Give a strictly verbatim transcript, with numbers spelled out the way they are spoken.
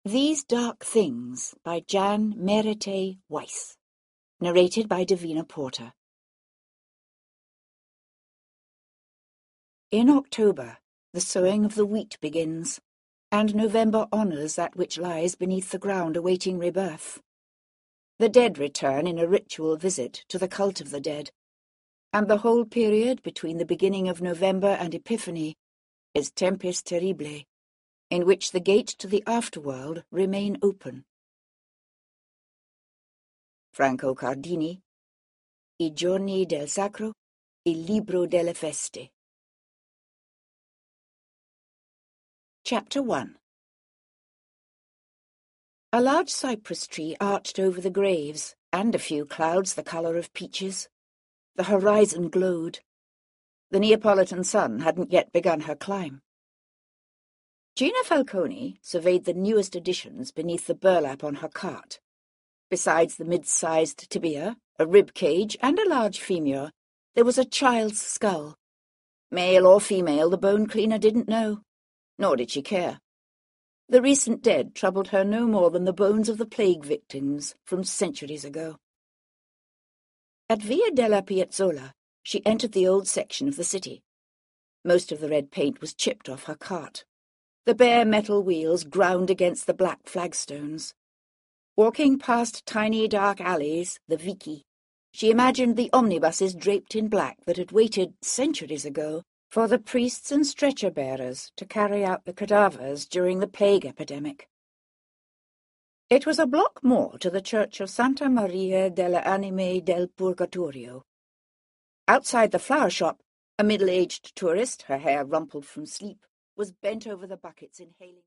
These Dark Things by Jan Merete Weiss. Narrated by Davina Porter. In October, the sowing of the wheat begins, and November honours that which lies beneath the ground awaiting rebirth. The dead return in a ritual visit to the cult of the dead, and the whole period between the beginning of November and Epiphany is Tempus Terrible, in which the gate to the afterworld remain open. Franco Cardini, I giorni del sacro, il libro delle feste. Chapter one. A large cypress tree arched over the graves, and a few clouds the colour of peaches. The horizon glowed. The Neapolitan sun hadn't yet begun her climb. Gina Falcone surveyed the newest additions beneath the burlap on her cart. Besides the mid-sized tibia, a rib cage, and a large femur, there was a child's skull. Male or female, the bone cleaner didn't know, nor did she care. The recent dead troubled her no more than the bones of the plague victims from centuries ago. At Via della Piazzola, she entered the old section of the city. Most of the red paint was chipped off her cart. The bare metal wheels ground against the black flagstones. Walking past tiny dark alleys, the Vici, she imagined the omnibuses draped in black that had waited, centuries ago, for the priests and stretcher-bearers to carry out the cadavers during the plague epidemic. It was a block more to the church of Santa Maria delle Anime del Purgatorio. Outside the flower shop, a middle-aged tourist, her hair rumpled from sleep, was bent over the buckets inhaling